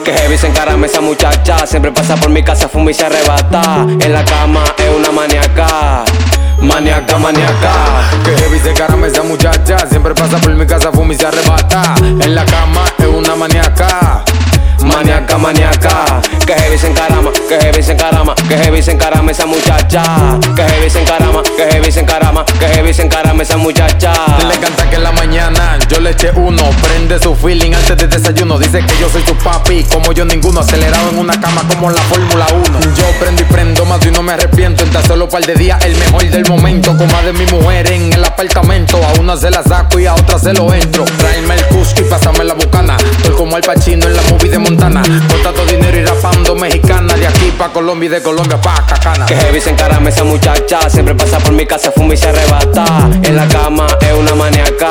Que heavy se encarama esa muchacha. Siempre pasa por mi casa, fuma y se arrebata. En la cama es una maníaca. Maníaca, maníaca. Que heavy se encarama esa muchacha. Siempre pasa por mi casa, fuma y se arrebata. En la cama es una maníaca. Maníaca, maníaca. Que heavy se encarama, que heavy se encarama, que heavy se encarama esa muchacha. Que heavy se encarama, que heavy se encarama, que heavy se encarama esa muchacha. Le canta que en la mañana yo le eché uno. Prende su feeling antes de desayuno. Dice que yo soy su papi, como yo ninguno. Acelerado en una cama como la Fórmula 1. Yo prendo y prendo más y no me arrepiento. En tan solo par de días el mejor del momento. Con más de mi mujer en el apartamento. A una se la saco y a otra se lo entro. Tráeme el Cusco y pásame la bucana. Estoy como Al Pacino en la movie de Montana. Contando dinero y rapando mexicana. De aquí pa' Colombia y de Colombia pa' Cacana. Que heavy se encarama esa muchacha. Siempre pasa por mi casa, fuma y se arrebata. En la cama es una maníaca.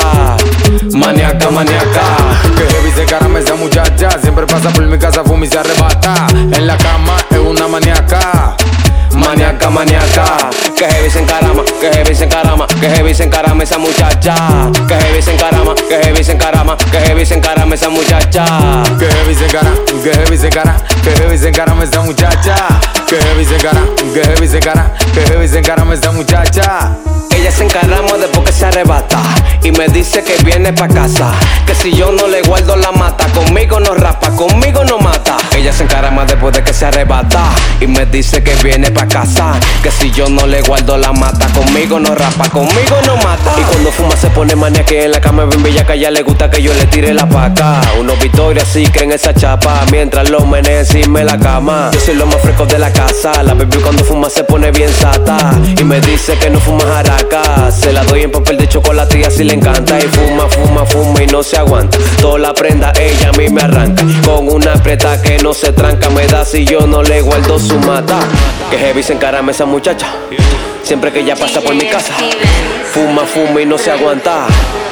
Maníaca, maníaca. Que heavy se encarama esa muchacha. Siempre pasa por mi casa, fuma y se arrebata. En la cama es una maníaca. Maníaca, maníaca. Que heavy se encarama, que heavy se encarama, que heavy se encarama esa muchacha. Que heavy se encarama, que heavy se encarama, que heavy se encarama esa muchacha. Que heavy se encarama, que heavy se encarama, que heavy se encarama esa muchacha. Que heavy se encarama, que heavy se encarama, que heavy se encarama esa muchacha. Ella se encarama después que se arrebata y me dice que viene pa' casa. Que si yo no le guardo la mata, conmigo no rapa, conmigo no mata. Ella se encarama después de que se arrebata y me dice que viene pa' casa. Que si yo no le guardo la mata, conmigo no rapa, conmigo no mata. Y cuando fuma se pone manía que en la cama ven bellaca. Ya le gusta que yo le tire la paca. Unos Victoria sí creen esa chapa, mientras lo menea encima de la cama. Yo soy lo más fresco de la casa. La baby cuando fuma se pone bien sata y me dice que no fuma jaraca. Se la doy en papel de chocolate y así le encanta. Y fuma, fuma, fuma y no se aguanta. Toda la prenda ella a mí me arranca. Con una preta que no se tranca. Me da si yo no le guardo su mata. Que heavy se encarama esa muchacha. Siempre que ella pasa por mi casa. Fuma, fuma y no se aguanta.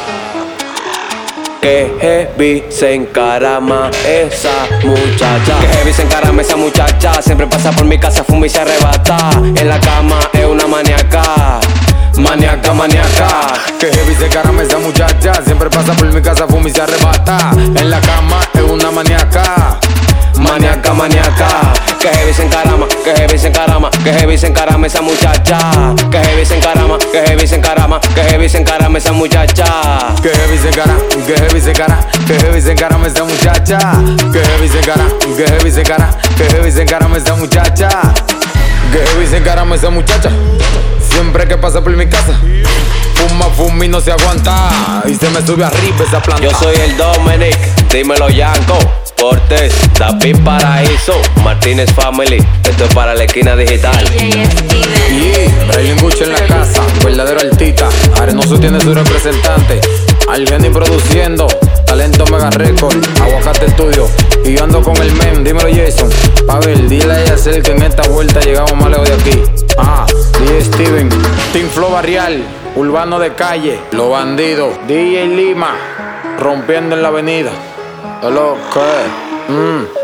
Que heavy se encarama esa muchacha. Que heavy se encarama esa muchacha. Siempre pasa por mi casa, fuma y se arrebata. En la cama es una maníaca. Maníaca, maníaca. Que heavy se encarama esa muchacha. Siempre pasa por mi casa, fuma y se arrebata. En la cama es una maníaca. Maníaca, maníaca. Que heavy se encarama, que heavy se encarama, que heavy se encarama esa muchacha. Que heavy se encarama, que heavy se encarama, que heavy se encarama esa muchacha. Que heavy se encarama, que heavy se encarama, que heavy se encarama esa muchacha. Que heavy se encarama, que heavy se encarama, que heavy se encarama esa muchacha. Que heavy se encarama esa muchacha. Siempre que pasa por mi casa, fuma, fuma y no se aguanta. Y se me sube arriba esa planta. Yo soy el Dominic, dímelo Yanko. Cortés, David Paraíso, Martínez Family. Esto es para la esquina digital. Y Braylon Gucci en la casa, verdadero artista. Arenoso tiene su representante. Algeni produciendo, Talento Mega Record, Aguacate Studio. Y yo ando con el mem, dímelo Jason. Pavel, dile a Yacel que en esta vuelta llegamos más lejos de aquí. DJ Steven, Team Flow Barrial, Urbano de Calle, Los Bandidos, DJ Lima, rompiendo en la avenida. Hello, ¿qué?